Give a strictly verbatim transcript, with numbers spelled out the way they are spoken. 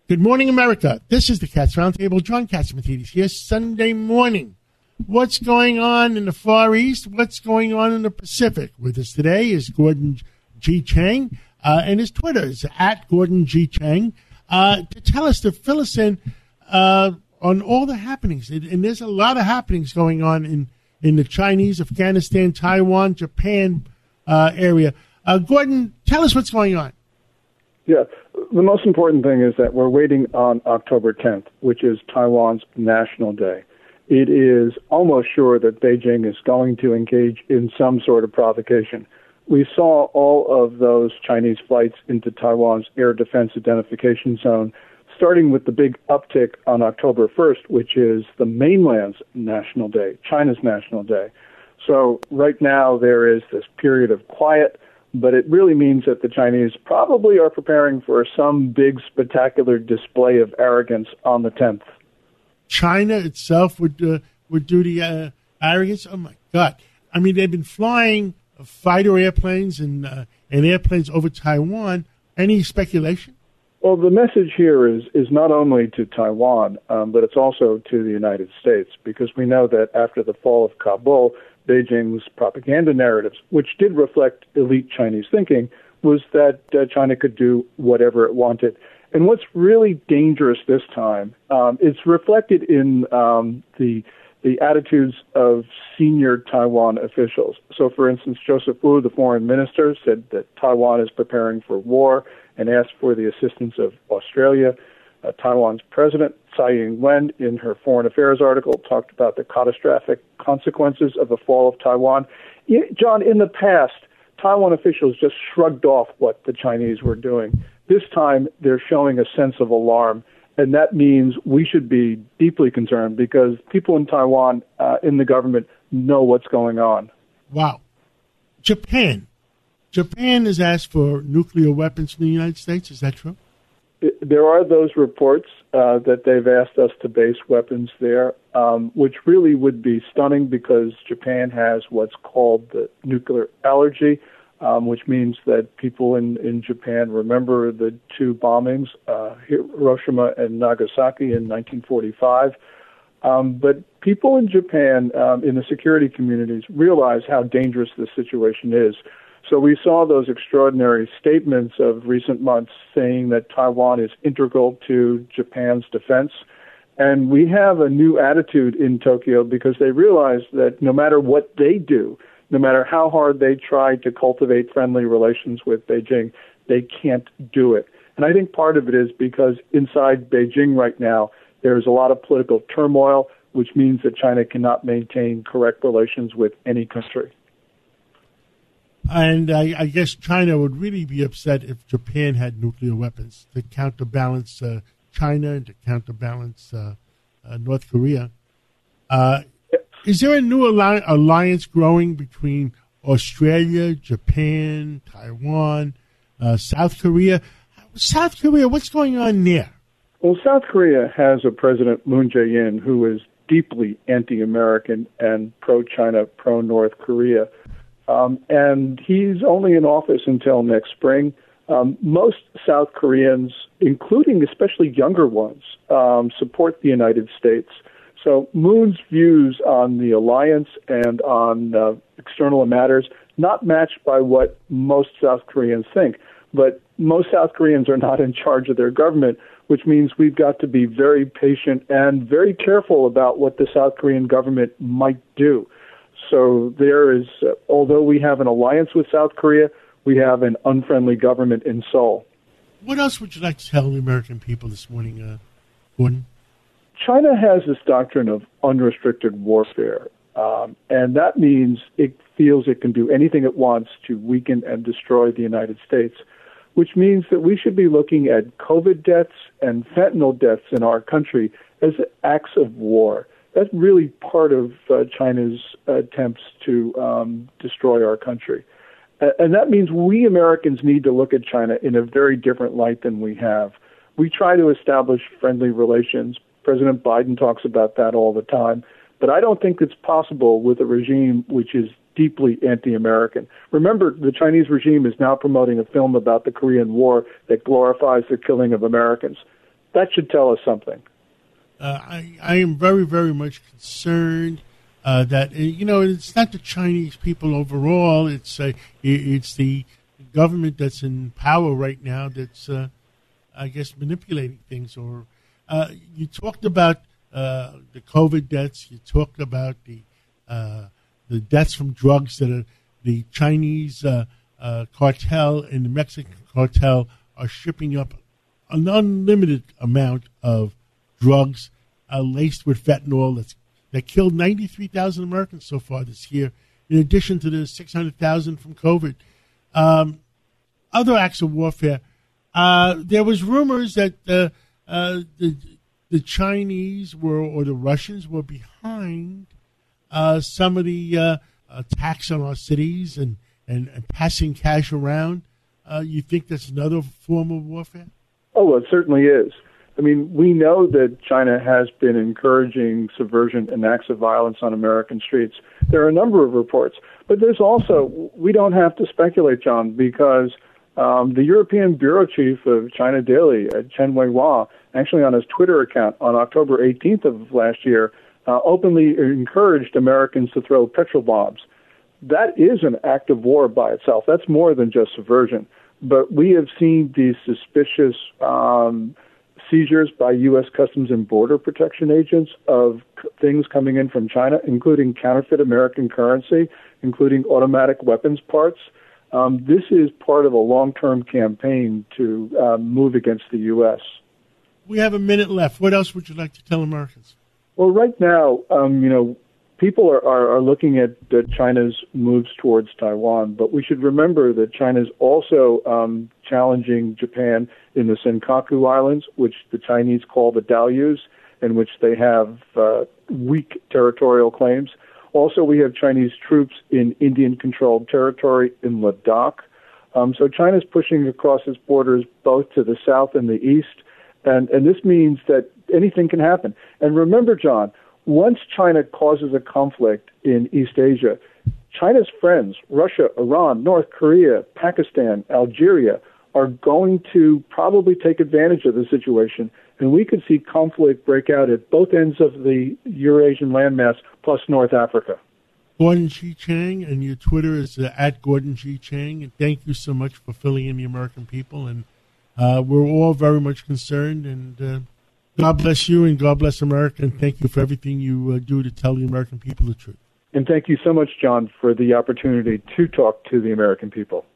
Good morning, America. This is the Cats Roundtable. John Catsimatidis here, Sunday morning. What's going on in the Far East? What's going on in the Pacific? With us today is Gordon G. Chang, uh, and his Twitter is at Gordon G. Chang, uh, to tell us, to fill us in uh, on all the happenings. And, and there's a lot of happenings going on in, in the Chinese, Afghanistan, Taiwan, Japan uh, area. Uh, Gordon, tell us what's going on. Yeah, the most important thing is that we're waiting on October tenth, which is Taiwan's National Day. It is almost sure that Beijing is going to engage in some sort of provocation. We saw all of those Chinese flights into Taiwan's air defense identification zone, starting with the big uptick on October first, which is the mainland's National Day, China's National Day. So right now there is this period of quiet, but it really means that the Chinese probably are preparing for some big spectacular display of arrogance on the tenth. China itself would uh, would do the uh, arrogance? Oh, my God. I mean, they've been flying fighter airplanes and, uh, and airplanes over Taiwan. Any speculation? Well, the message here is, is not only to Taiwan, um, but it's also to the United States, because we know that after the fall of Kabul, Beijing's propaganda narratives, which did reflect elite Chinese thinking, was that uh, China could do whatever it wanted. And what's really dangerous this time, um, it's reflected in um, the the attitudes of senior Taiwan officials. So, for instance, Joseph Wu, the foreign minister, said that Taiwan is preparing for war and asked for the assistance of Australia. Uh, Taiwan's president, Tsai Ing-wen, in her Foreign Affairs article, talked about the catastrophic consequences of the fall of Taiwan. John, in the past, Taiwan officials just shrugged off what the Chinese were doing. This time, they're showing a sense of alarm, and that means we should be deeply concerned because people in Taiwan, uh, in the government, know what's going on. Wow. Japan. Japan has asked for nuclear weapons from the United States. Is that true? There are those reports uh, that they've asked us to base weapons there, um, which really would be stunning because Japan has what's called the nuclear allergy, um, which means that people in, in Japan remember the two bombings, uh, Hiroshima and Nagasaki in nineteen forty-five. Um, but people in Japan, um, in the security communities, realize how dangerous this situation is. So we saw those extraordinary statements of recent months saying that Taiwan is integral to Japan's defense. And we have a new attitude in Tokyo because they realize that no matter what they do, no matter how hard they try to cultivate friendly relations with Beijing, they can't do it. And I think part of it is because inside Beijing right now, there's a lot of political turmoil, which means that China cannot maintain correct relations with any country. And I, I guess China would really be upset if Japan had nuclear weapons to counterbalance uh, China and to counterbalance uh, uh, North Korea. Uh, is there a new alli- alliance growing between Australia, Japan, Taiwan, uh, South Korea? South Korea, what's going on there? Well, South Korea has a President, Moon Jae-in, who is deeply anti-American and pro-China, pro-North Korea. Um, and he's only in office until next spring. Um, most South Koreans, including especially younger ones, um, support the United States. So Moon's views on the alliance and on uh, external matters not matched by what most South Koreans think. But most South Koreans are not in charge of their government, which means we've got to be very patient and very careful about what the South Korean government might do. So there is, uh, although we have an alliance with South Korea, we have an unfriendly government in Seoul. What else would you like to tell the American people this morning, uh, Gordon? China has this doctrine of unrestricted warfare, um, and that means it feels it can do anything it wants to weaken and destroy the United States, which means that we should be looking at COVID deaths and fentanyl deaths in our country as acts of war. That's really part of uh, China's attempts to um, destroy our country. Uh, and that means we Americans need to look at China in a very different light than we have. We try to establish friendly relations. President Biden talks about that all the time. But I don't think it's possible with a regime which is deeply anti-American. Remember, the Chinese regime is now promoting a film about the Korean War that glorifies the killing of Americans. that should tell us something. Uh, I, I am very, very much concerned uh, that, uh, you know, it's not the Chinese people overall. It's uh, it's the government that's in power right now that's, uh, I guess, manipulating things. Or uh, you talked about uh, the COVID deaths. You talked about the uh, the deaths from drugs that are the Chinese uh, uh, cartel and the Mexican cartel are shipping up an unlimited amount of drugs uh, laced with fentanyl that's, that killed ninety-three thousand Americans so far this year, in addition to the six hundred thousand from COVID. Um, other acts of warfare. Uh, there was rumors that uh, uh, the, the Chinese were, or the Russians were behind uh, some of the uh, attacks on our cities and, and, and passing cash around. Uh, you think that's another form of warfare? Oh, well, it certainly is. I mean, we know that China has been encouraging subversion and acts of violence on American streets. There are a number of reports. But there's also, we don't have to speculate, John, because um, the European bureau chief of China Daily, uh, Chen Weihua, actually on his Twitter account on October eighteenth of last year, uh, openly encouraged Americans to throw petrol bombs. That is an act of war by itself. That's more than just subversion. But we have seen these suspicious um, seizures by U S Customs and Border Protection agents of c- things coming in from China, including counterfeit American currency, including automatic weapons parts. Um, this is part of a long-term campaign to uh, move against the U S. We have a minute left. What else would you like to tell Americans? Well, right now, um, you know, people are, are, are looking at uh, China's moves towards Taiwan, but we should remember that China's also um, challenging Japan in the Senkaku Islands, which the Chinese call the Diaoyus, in which they have uh, weak territorial claims. Also, we have Chinese troops in Indian-controlled territory in Ladakh. Um, so China's pushing across its borders both to the south and the east, and, and this means that anything can happen. And remember, John, once China causes a conflict in East Asia, China's friends, Russia, Iran, North Korea, Pakistan, Algeria, are going to probably take advantage of the situation, and we could see conflict break out at both ends of the Eurasian landmass plus North Africa. Gordon G. Chang, and your Twitter is uh, at Gordon G. Chang, and thank you so much for filling in the American people, and uh, we're all very much concerned, and uh, God bless you and God bless America, and thank you for everything you uh, do to tell the American people the truth. And thank you so much, John, for the opportunity to talk to the American people.